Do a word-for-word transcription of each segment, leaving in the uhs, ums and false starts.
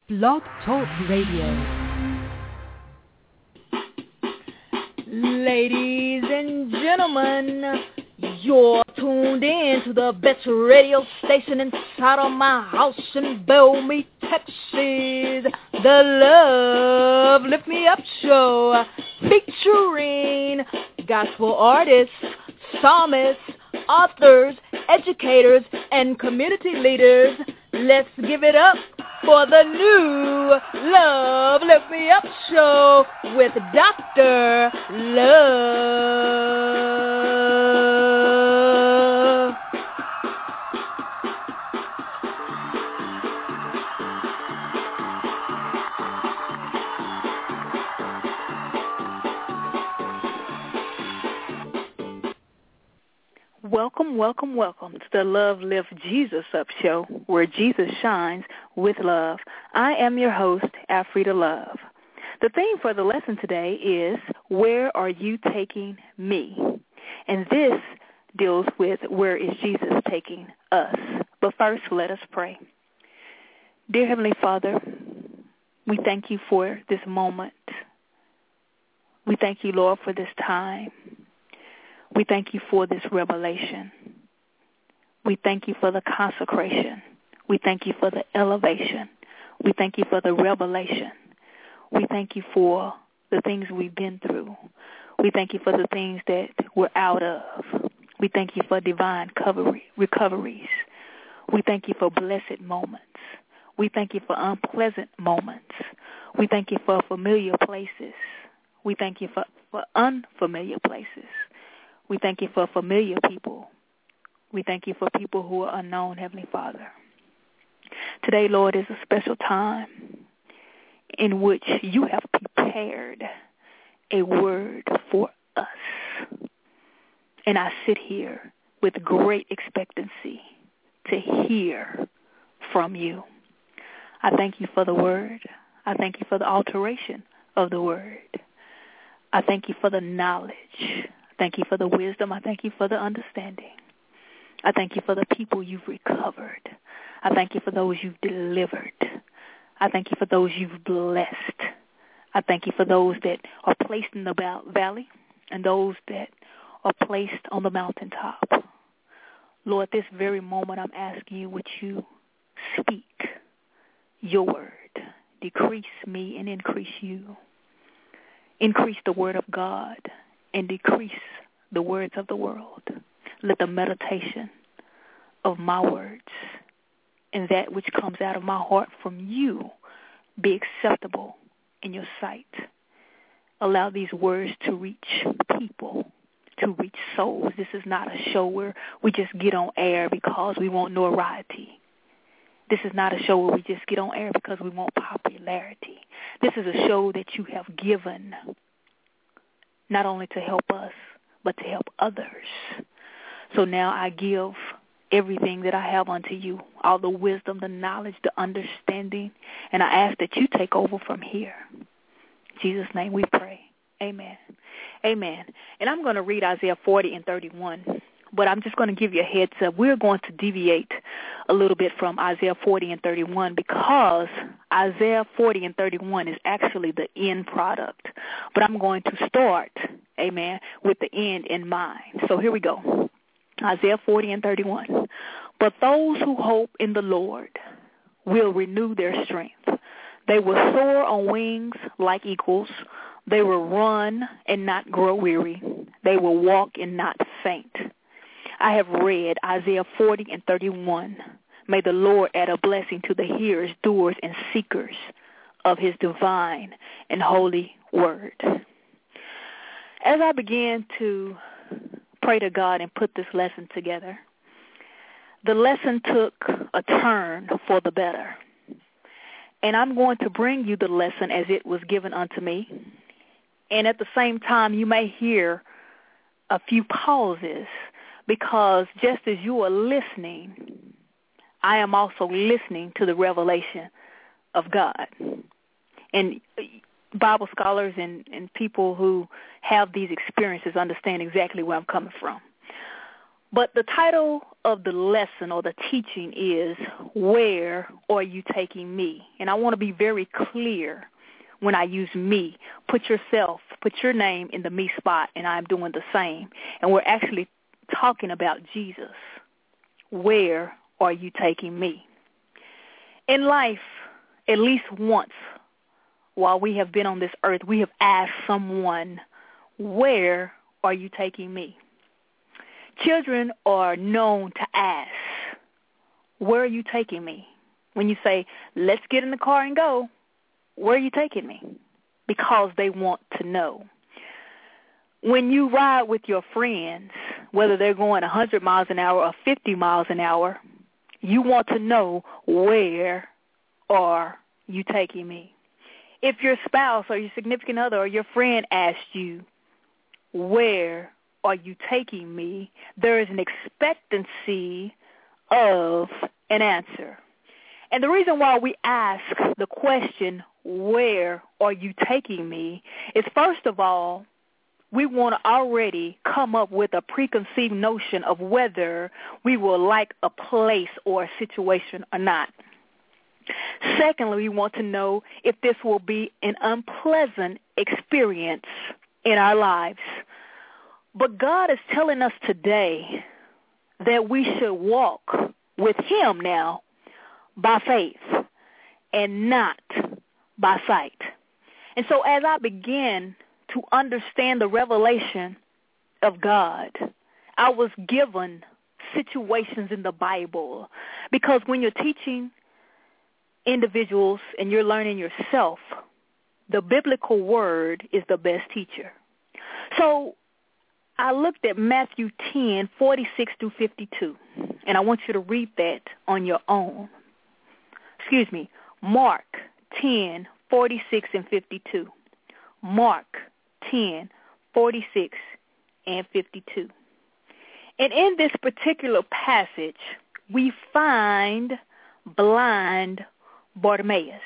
Blog Talk Radio. Ladies and gentlemen, you're tuned in to the best radio station inside of my house in Bellmead, Texas. The Love Lift Me Up Show, featuring gospel artists, psalmists, authors, educators, and community leaders. Let's give it up for the new Love Lift Me Up Show with Doctor Love. Welcome, welcome, welcome to the Love Lift Jesus Up Show, where Jesus shines with love. I am your host, Afrida Love. The theme for the lesson today is, where are you taking me? And this deals with, where is Jesus taking us? But first, let us pray. Dear Heavenly Father, we thank you for this moment. We thank you, Lord, for this time. We thank you for this revelation. We thank you for the consecration. We thank you for the elevation. We thank you for the revelation. We thank you for the things we've been through. We thank you for the things that we're out of. We thank you for divine recovery, recoveries. We thank you for blessed moments. We thank you for unpleasant moments. We thank you for familiar places. We thank you for, for unfamiliar places. We thank you for familiar people. We thank you for people who are unknown, Heavenly Father. Today, Lord, is a special time in which you have prepared a word for us. And I sit here with great expectancy to hear from you. I thank you for the word. I thank you for the alteration of the word. I thank you for the knowledge. Thank you for the wisdom. I thank you for the understanding. I thank you for the people you've recovered. I thank you for those you've delivered. I thank you for those you've blessed. I thank you for those that are placed in the valley and those that are placed on the mountaintop. Lord, this very moment I'm asking you, would you speak your word? Decrease me and increase you. Increase the word of God and decrease the words of the world. Let the meditation of my words and that which comes out of my heart from you be acceptable in your sight. Allow these words to reach people, to reach souls. This is not a show where we just get on air because we want notoriety. This is not a show where we just get on air because we want popularity. This is a show that you have given not only to help us, but to help others. So now I give everything that I have unto you, all the wisdom, the knowledge, the understanding, and I ask that you take over from here. In Jesus' name we pray. Amen. Amen. And I'm going to read Isaiah forty and thirty-one, but I'm just going to give you a heads up. We're going to deviate a little bit from Isaiah forty and thirty-one because Isaiah forty and thirty-one is actually the end product. But I'm going to start, amen, with the end in mind. So here we go. Isaiah forty and thirty-one. But those who hope in the Lord will renew their strength. They will soar on wings like eagles. They will run and not grow weary. They will walk and not faint. I have read Isaiah forty and thirty-one. May the Lord add a blessing to the hearers, doers, and seekers of his divine and holy word. As I began to pray to God and put this lesson together, the lesson took a turn for the better. And I'm going to bring you the lesson as it was given unto me. And at the same time, you may hear a few pauses because just as you are listening, I am also listening to the revelation of God. And Bible scholars and, and people who have these experiences understand exactly where I'm coming from. But the title of the lesson or the teaching is, Where Are You Taking Me? And I want to be very clear when I use me. Put yourself, put your name in the me spot, and I'm doing the same. And we're actually talking about Jesus. Where are you taking me? In life, at least once while we have been on this earth, we have asked someone, where are you taking me? Children are known to ask, where are you taking me? When you say, let's get in the car and go, where are you taking me? Because they want to know. When you ride with your friends, whether they're going one hundred miles an hour or fifty miles an hour, you want to know, where are you taking me? If your spouse or your significant other or your friend asks you, where are you taking me? There is an expectancy of an answer. And the reason why we ask the question, where are you taking me, is first of all, we want to already come up with a preconceived notion of whether we will like a place or a situation or not. Secondly, we want to know if this will be an unpleasant experience in our lives. But God is telling us today that we should walk with him now by faith and not by sight. And so as I begin to understand the revelation of God, I was given situations in the Bible, because when you're teaching individuals and you're learning yourself, the biblical word is the best teacher. So I looked at Matthew ten, forty-six through fifty-two, and I want you to read that on your own. Excuse me, Mark ten, forty-six and fifty-two. Mark ten, forty-six and fifty-two. And in this particular passage, we find blind Bartimaeus.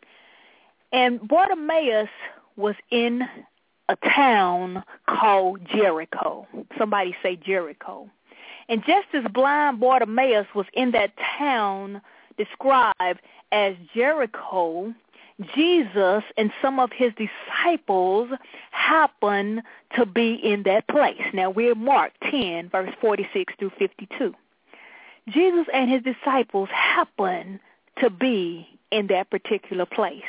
And Bartimaeus was in a town called Jericho. Somebody say Jericho. And just as blind Bartimaeus was in that town described as Jericho, Jesus and some of his disciples happen to be in that place. Now we're Mark ten, verse forty-six through fifty-two. Jesus and his disciples happen to be in that particular place.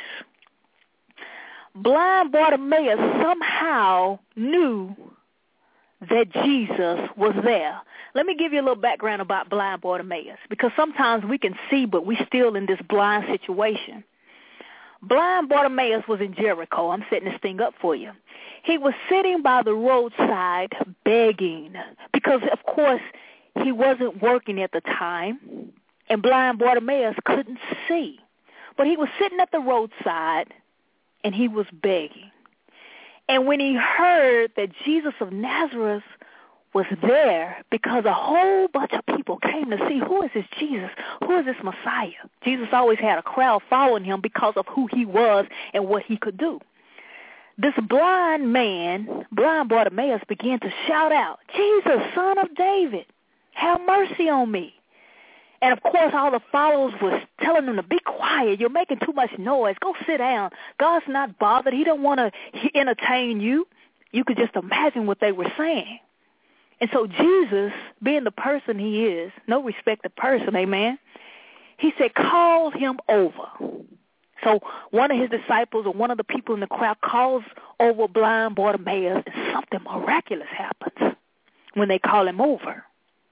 Blind Bartimaeus somehow knew that Jesus was there. Let me give you a little background about blind Bartimaeus, because sometimes we can see, but we're still in this blind situation. Blind Bartimaeus was in Jericho. I'm setting this thing up for you. He was sitting by the roadside begging because, of course, he wasn't working at the time, and blind Bartimaeus couldn't see. But he was sitting at the roadside, and he was begging. And when he heard that Jesus of Nazareth was there, because a whole bunch of people came to see, who is this Jesus? Who is this Messiah? Jesus always had a crowd following him because of who he was and what he could do. This blind man, blind Bartimaeus, began to shout out, Jesus, son of David, have mercy on me. And, of course, all the followers was telling him to be quiet. You're making too much noise. Go sit down. God's not bothered. He don't want to entertain you. You could just imagine what they were saying. And so Jesus, being the person he is, no respected person, amen, he said, call him over. So one of his disciples or one of the people in the crowd calls over blind Bartimaeus, and something miraculous happens when they call him over.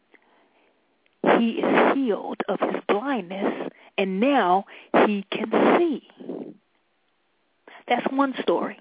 He is healed of his blindness, and now he can see. That's one story.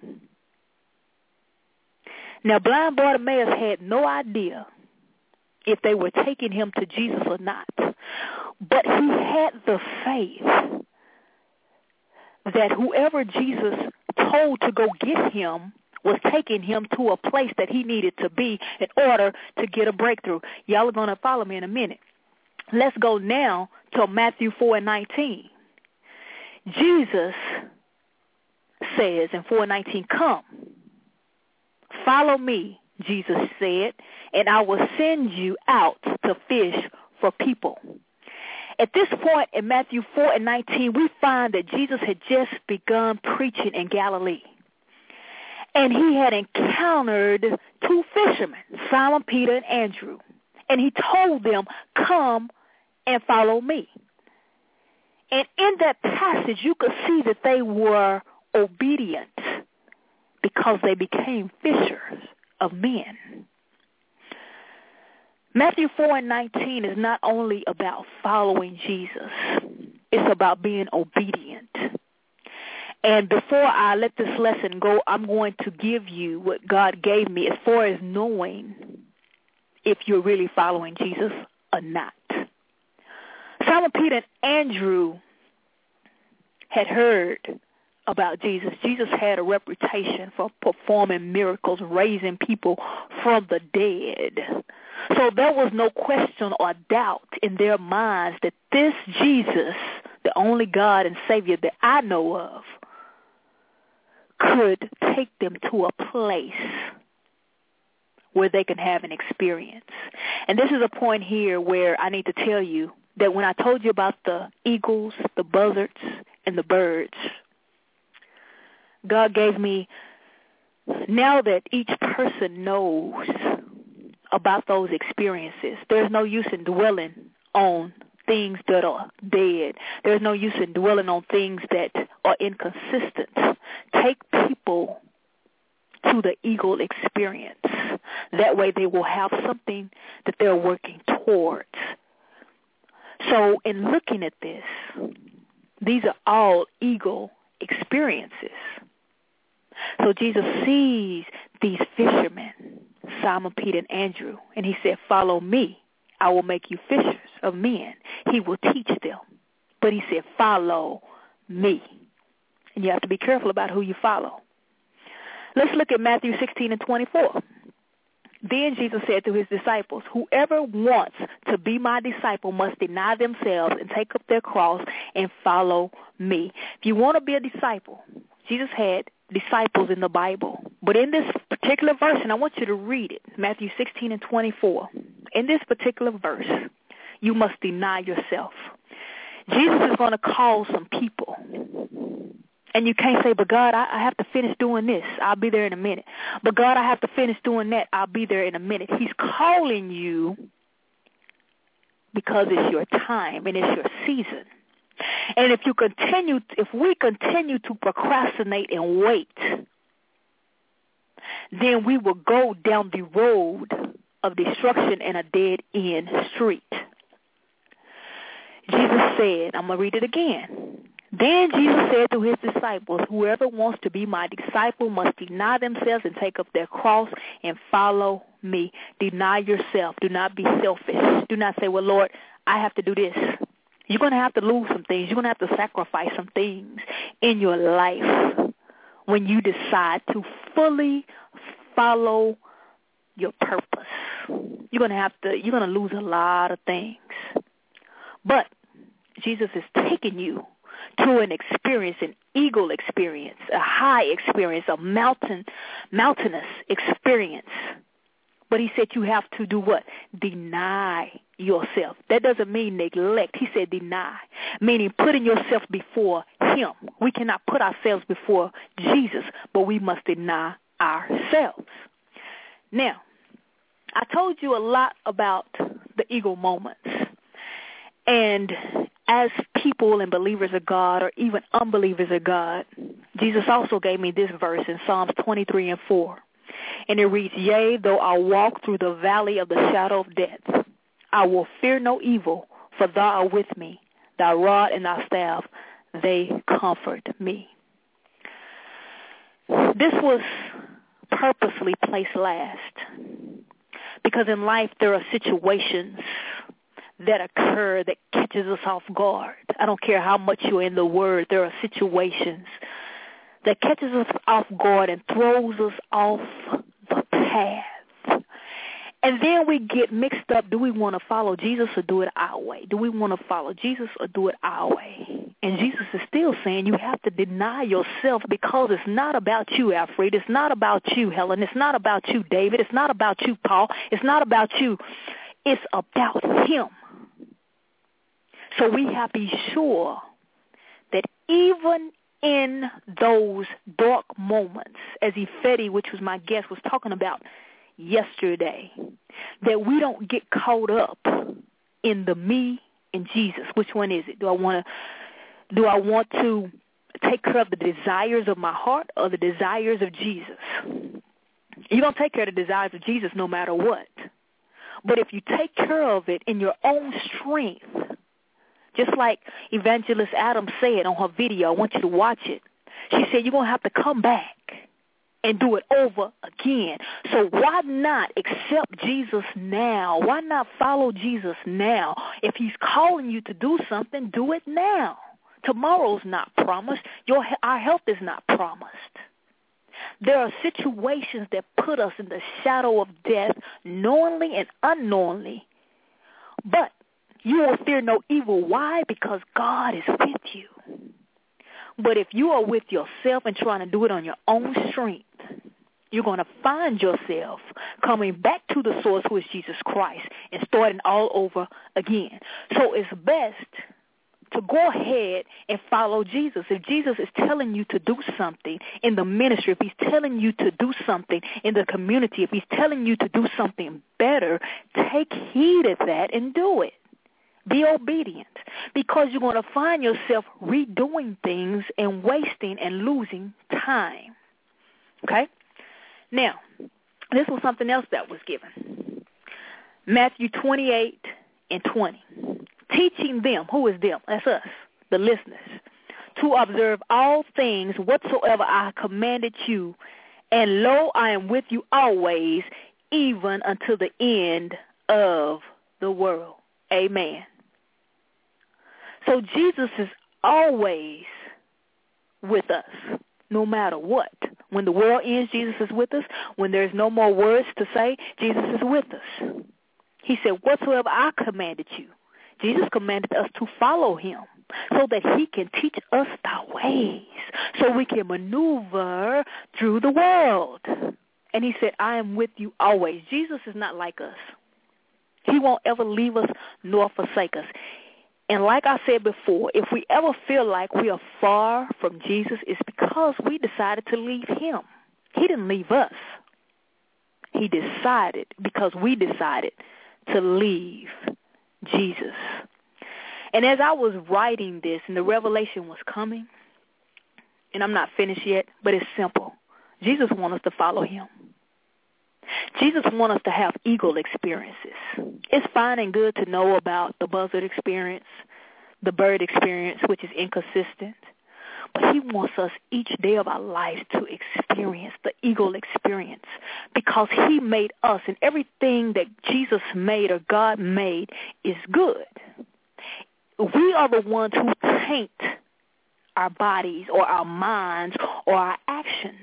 Now, blind Bartimaeus had no idea if they were taking him to Jesus or not, but he had the faith that whoever Jesus told to go get him was taking him to a place that he needed to be in order to get a breakthrough. Y'all are going to follow me in a minute. Let's go now to Matthew four and nineteen. Jesus says in four nineteen, come, follow me Jesus said, and I will send you out to fish for people. At this point in Matthew four and nineteen, we find that Jesus had just begun preaching in Galilee. And he had encountered two fishermen, Simon Peter and Andrew. And he told them, come and follow me. And in that passage, you could see that they were obedient because they became fishers of men. Matthew four and nineteen is not only about following Jesus. It's about being obedient. And before I let this lesson go, I'm going to give you what God gave me as far as knowing if you're really following Jesus or not. Simon Peter and Andrew had heard about Jesus. Jesus had a reputation for performing miracles, raising people from the dead. So there was no question or doubt in their minds that this Jesus, the only God and Savior that I know of, could take them to a place where they can have an experience. And this is a point here where I need to tell you that when I told you about the eagles, the buzzards, and the birds, God gave me, now that each person knows about those experiences, there's no use in dwelling on things that are dead. There's no use in dwelling on things that are inconsistent. Take people to the eagle experience. That way they will have something that they're working towards. So in looking at this, these are all eagle experiences. So Jesus sees these fishermen, Simon, Peter, and Andrew, and he said, follow me. I will make you fishers of men. He will teach them. But he said, follow me. And you have to be careful about who you follow. Let's look at Matthew sixteen and twenty-four. Then Jesus said to his disciples, whoever wants to be my disciple must deny themselves and take up their cross and follow me. If you want to be a disciple, Jesus had disciples in the Bible. But in this particular verse, and I want you to read it, Matthew sixteen and twenty-four, in this particular verse, you must deny yourself. Jesus is going to call some people. And you can't say, but God, I, I have to finish doing this. I'll be there in a minute. But God, I have to finish doing that. I'll be there in a minute. He's calling you because it's your time and it's your season. And if you continue, if we continue to procrastinate and wait, then we will go down the road of destruction and a dead-end street. Jesus said, I'm going to read it again. Then Jesus said to his disciples, whoever wants to be my disciple must deny themselves and take up their cross and follow me. Deny yourself. Do not be selfish. Do not say, well, Lord, I have to do this. You're going to have to lose some things. You're going to have to sacrifice some things in your life when you decide to fully follow your purpose. You're going to have to, you're going to lose a lot of things. But Jesus is taking you to an experience, an eagle experience, a high experience, a mountain, mountainous experience. But he said you have to do what? Deny yourself. That doesn't mean neglect. He said deny, meaning putting yourself before him. We cannot put ourselves before Jesus, but we must deny ourselves. Now, I told you a lot about the eagle moments. And as people and believers of God or even unbelievers of God, Jesus also gave me this verse in Psalms twenty-three and four. And it reads, yea, though I walk through the valley of the shadow of death, I will fear no evil, for thou art with me. Thy rod and thy staff, they comfort me. This was purposely placed last because in life there are situations that occur that catches us off guard. I don't care how much you're in the Word, there are situations that catches us off guard and throws us off the path. And then we get mixed up. Do we want to follow Jesus or do it our way? Do we want to follow Jesus or do it our way? And Jesus is still saying you have to deny yourself, because it's not about you, Alfred. It's not about you, Helen. It's not about you, David. It's not about you, Paul. It's not about you. It's about him. So we have to be sure that even in those dark moments, as Ifedi, which was my guest, was talking about yesterday, that we don't get caught up in the me and Jesus. Which one is it? Do I want to do I want to take care of the desires of my heart or the desires of Jesus? You're going to take care of the desires of Jesus no matter what. But if you take care of it in your own strength, just like Evangelist Adams said on her video, I want you to watch it. She said you're going to have to come back and do it over again. So why not accept Jesus now? Why not follow Jesus now? If he's calling you to do something, do it now. Tomorrow's not promised. Your our health is not promised. There are situations that put us in the shadow of death, knowingly and unknowingly. But you will fear no evil. Why? Because God is with you. But if you are with yourself and trying to do it on your own strength, you're going to find yourself coming back to the source, who is Jesus Christ, and starting all over again. So it's best to go ahead and follow Jesus. If Jesus is telling you to do something in the ministry, if he's telling you to do something in the community, if he's telling you to do something better, take heed of that and do it. Be obedient, because you're going to find yourself redoing things and wasting and losing time. Okay? Now, this was something else that was given. Matthew twenty-eight and twenty. Teaching them, who is them? That's us, the listeners, to observe all things whatsoever I commanded you, and lo, I am with you always, even until the end of the world. Amen. So Jesus is always with us, no matter what. When the world ends, Jesus is with us. When there's no more words to say, Jesus is with us. He said, whatsoever I commanded you. Jesus commanded us to follow him so that he can teach us our ways, so we can maneuver through the world. And he said, I am with you always. Jesus is not like us. He won't ever leave us nor forsake us. And like I said before, if we ever feel like we are far from Jesus, it's because we decided to leave him. He didn't leave us. He decided, because we decided to leave Jesus. And as I was writing this and the revelation was coming, and I'm not finished yet, but it's simple. Jesus wants us to follow him. Jesus wants us to have eagle experiences. It's fine and good to know about the buzzard experience, the bird experience, which is inconsistent. But he wants us each day of our lives to experience the eagle experience, because he made us, and everything that Jesus made or God made is good. We are the ones who taint our bodies or our minds or our actions.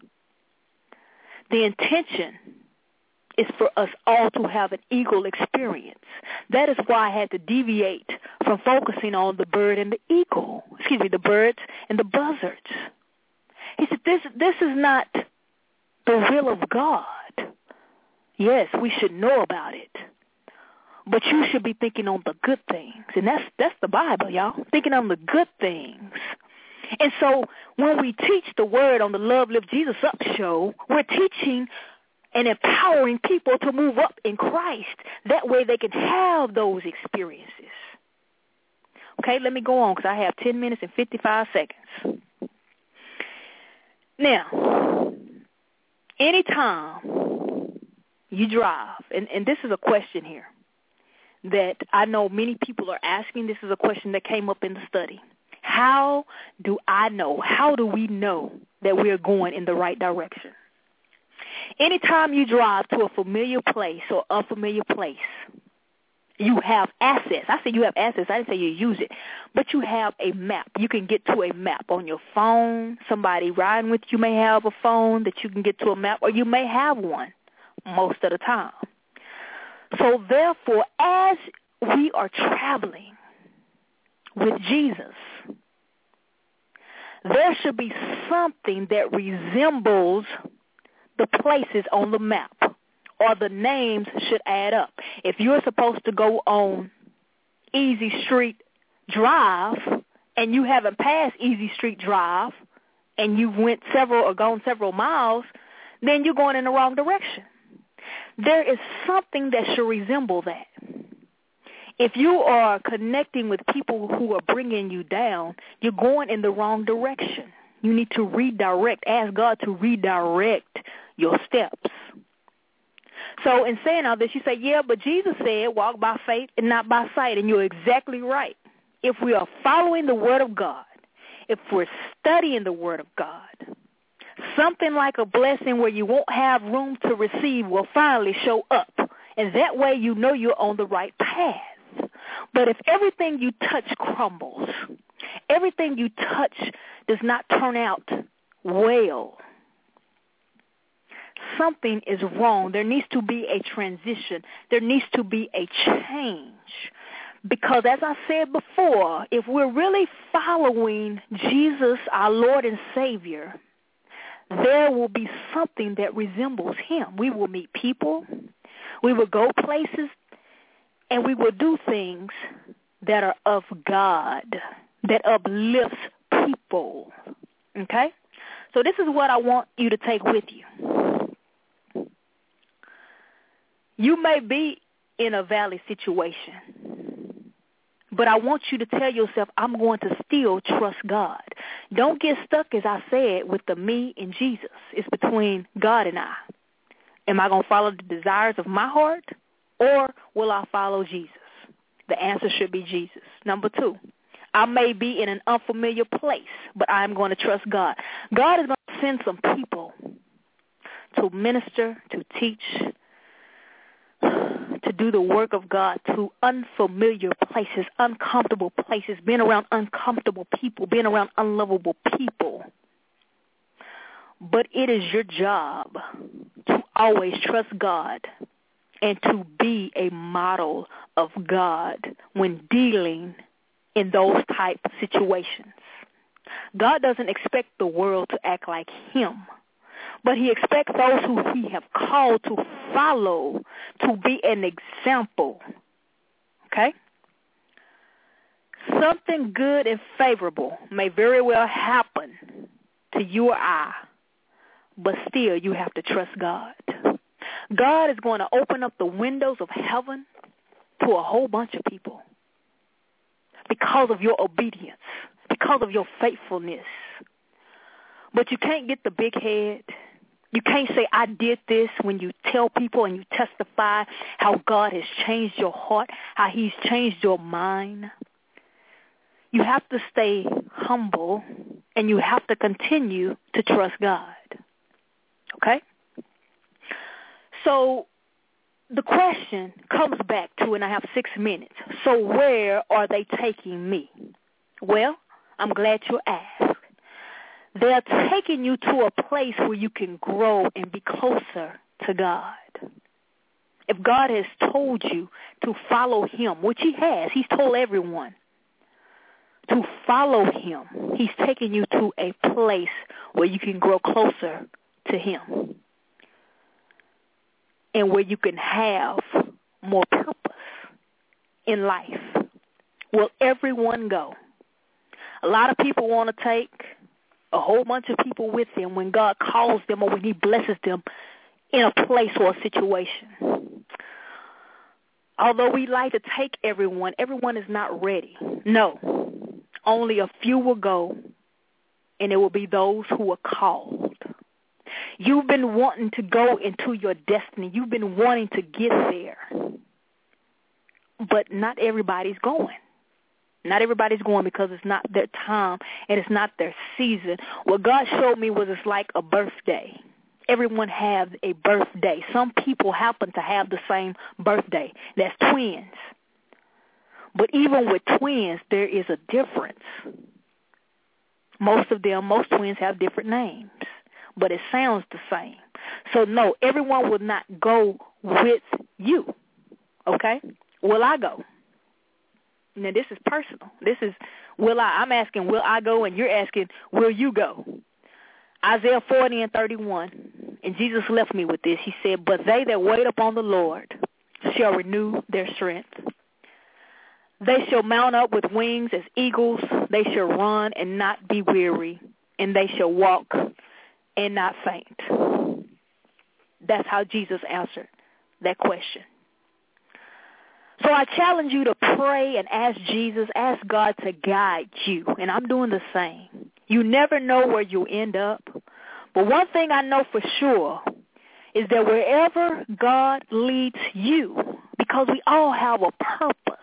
The intention is for us all to have an eagle experience. That is why I had to deviate from focusing on the bird and the eagle. Excuse me, the birds and the buzzards. He said, this, this is not the will of God. Yes, we should know about it. But you should be thinking on the good things. And that's that's the Bible, y'all. Thinking on the good things. And so when we teach the word on the Love Lift Jesus Up show, we're teaching and empowering people to move up in Christ. That way they can have those experiences. Okay, let me go on, because I have ten minutes and fifty-five seconds. Now, anytime you drive, and, and this is a question here that I know many people are asking. This is a question that came up in the study. How do I know, how do we know that we're going in the right direction? Anytime you drive to a familiar place or unfamiliar place, you have access. I say you have access. I didn't say you use it. But you have a map. You can get to a map on your phone. Somebody riding with you may have a phone that you can get to a map, or you may have one most of the time. So therefore, as we are traveling with Jesus, there should be something that resembles the places on the map, or the names should add up. If you're supposed to go on Easy Street Drive and you haven't passed Easy Street Drive and you went several or gone several miles, then you're going in the wrong direction. There is something that should resemble that. If you are connecting with people who are bringing you down, you're going in the wrong direction. You need to redirect. Ask God to redirect your steps. So in saying all this, you say, yeah, but Jesus said walk by faith and not by sight, and you're exactly right. If we are following the Word of God, if we're studying the Word of God, something like a blessing where you won't have room to receive will finally show up, and that way you know you're on the right path. But if everything you touch crumbles, everything you touch does not turn out well, something is wrong. There needs to be a transition. There needs to be a change. Because as I said before, if we're really following Jesus, our Lord and Savior, there will be something that resembles him. We will meet people. We will go places. And we will do things that are of God, that uplifts people. Okay? So this is what I want you to take with you. You may be in a valley situation, but I want you to tell yourself, I'm going to still trust God. Don't get stuck, as I said, with the me and Jesus. It's between God and I. Am I going to follow the desires of my heart? Or will I follow Jesus? The answer should be Jesus. Number two, I may be in an unfamiliar place, but I'm going to trust God. God is going to send some people to minister, to teach, to do the work of God to unfamiliar places, uncomfortable places, being around uncomfortable people, being around unlovable people. But it is your job to always trust God and to be a model of God when dealing in those type of situations. God doesn't expect the world to act like him, but he expects those who he have called to follow to be an example. Okay? Something good and favorable may very well happen to you or I, but still you have to trust God. God is going to open up the windows of heaven to a whole bunch of people because of your obedience, because of your faithfulness. But you can't get the big head. You can't say, I did this, when you tell people and you testify how God has changed your heart, how he's changed your mind. You have to stay humble, and you have to continue to trust God. Okay? So the question comes back to, and I have six minutes, so where are they taking me? Well, I'm glad you asked. They're taking you to a place where you can grow and be closer to God. If God has told you to follow him, which he has, he's told everyone to follow him, he's taking you to a place where you can grow closer to him and where you can have more purpose in life. Will everyone go? A lot of people want to take a whole bunch of people with them when God calls them or when he blesses them in a place or a situation. Although we like to take everyone, everyone is not ready. No, only a few will go, and it will be those who are called. You've been wanting to go into your destiny. You've been wanting to get there, but not everybody's going. Not everybody's going because it's not their time and it's not their season. What God showed me was it's like a birthday. Everyone has a birthday. Some people happen to have the same birthday. That's twins. But even with twins, there is a difference. Most of them, most twins have different names, but it sounds the same. So no, everyone will not go with you. Okay? Will I go? Now, this is personal. This is, will I? I'm asking, will I go? And you're asking, will you go? Isaiah forty and thirty-one. And Jesus left me with this. He said, but they that wait upon the Lord shall renew their strength. They shall mount up with wings as eagles. They shall run and not be weary. And they shall walk and not faint. That's how Jesus answered that question. So I challenge you to pray and ask Jesus, ask God to guide you. And I'm doing the same. You never know where you'll end up. But one thing I know for sure is that wherever God leads you, because we all have a purpose,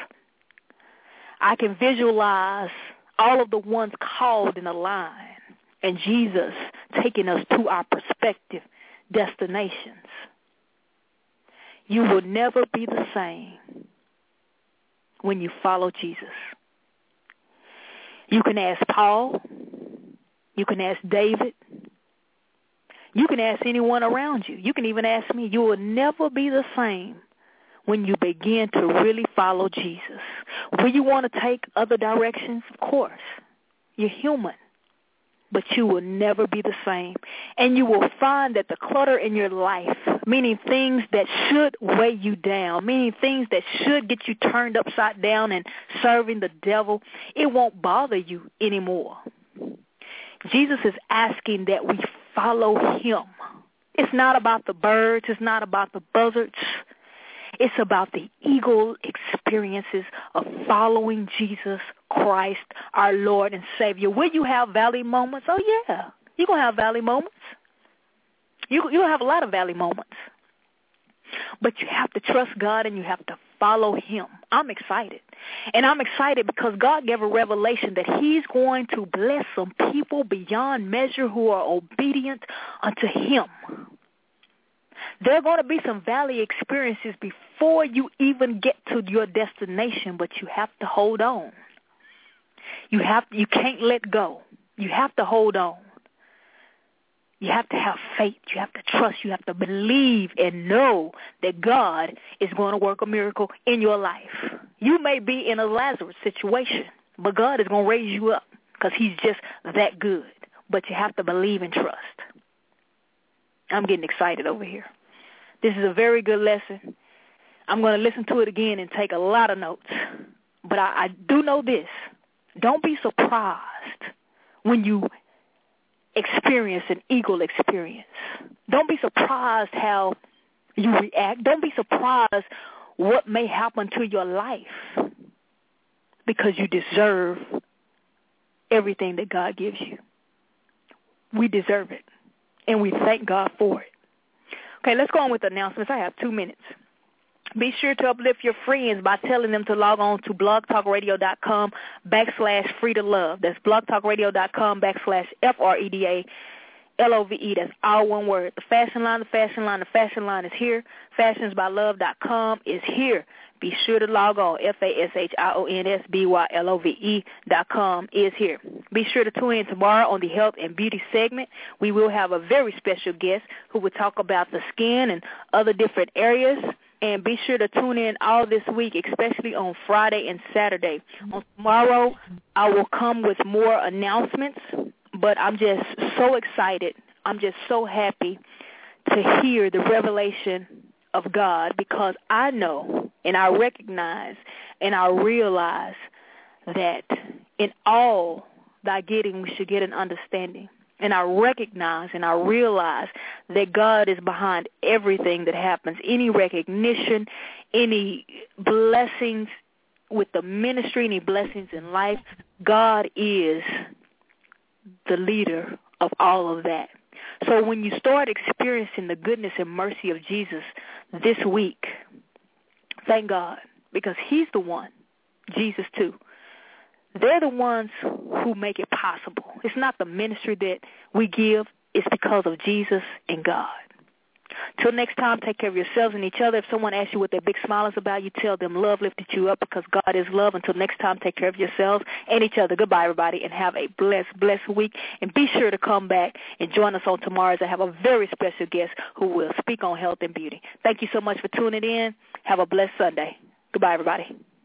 I can visualize all of the ones called in a line and Jesus taking us to our prospective destinations. You will never be the same when you follow Jesus. You can ask Paul. You can ask David. You can ask anyone around you. You can even ask me. You will never be the same when you begin to really follow Jesus. Will you want to take other directions? Of course. You're human. But you will never be the same. And you will find that the clutter in your life, meaning things that should weigh you down, meaning things that should get you turned upside down and serving the devil, it won't bother you anymore. Jesus is asking that we follow him. It's not about the birds. It's not about the buzzards. It's about the eagle experiences of following Jesus Christ, our Lord and Savior. Will you have valley moments? Oh, yeah. You're going to have valley moments. You, you'll have a lot of valley moments. But you have to trust God and you have to follow him. I'm excited. And I'm excited because God gave a revelation that he's going to bless some people beyond measure who are obedient unto him. There are going to be some valley experiences before you even get to your destination, but you have to hold on. You have you can't let go. You have to hold on. You have to have faith. You have to trust. You have to believe and know that God is going to work a miracle in your life. You may be in a Lazarus situation, but God is going to raise you up because he's just that good. But you have to believe and trust. I'm getting excited over here. This is a very good lesson. I'm going to listen to it again and take a lot of notes. But I, I do know this. Don't be surprised when you experience an eagle experience. Don't be surprised how you react. Don't be surprised what may happen to your life because you deserve everything that God gives you. We deserve it, and we thank God for it. Okay, let's go on with the announcements. I have two minutes. Be sure to uplift your friends by telling them to log on to blogtalkradio.com backslash free to love. That's blogtalkradio.com backslash F-R-E-D-A L-O-V-E. That's all one word. The fashion line, the fashion line, the fashion line is here. fashions by love dot com is here. Be sure to log on. F A S H I O N S B Y L O V E dot com is here. Be sure to tune in tomorrow on the health and beauty segment. We will have a very special guest who will talk about the skin and other different areas. And be sure to tune in all this week, especially on Friday and Saturday. On tomorrow, I will come with more announcements, but I'm just so excited. I'm just so happy to hear the revelation of God because I know and I recognize and I realize that in all thy getting we should get an understanding. And I recognize and I realize that God is behind everything that happens. Any recognition, any blessings with the ministry, any blessings in life, God is the leader of all of that. So when you start experiencing the goodness and mercy of Jesus this week, thank God, because he's the one, Jesus too. They're the ones who make it possible. It's not the ministry that we give. It's because of Jesus and God. Till next time, take care of yourselves and each other. If someone asks you what their big smile is about, you tell them love lifted you up because God is love. Until next time, take care of yourselves and each other. Goodbye, everybody, and have a blessed, blessed week. And be sure to come back and join us on tomorrow as I have a very special guest who will speak on health and beauty. Thank you so much for tuning in. Have a blessed Sunday. Goodbye, everybody.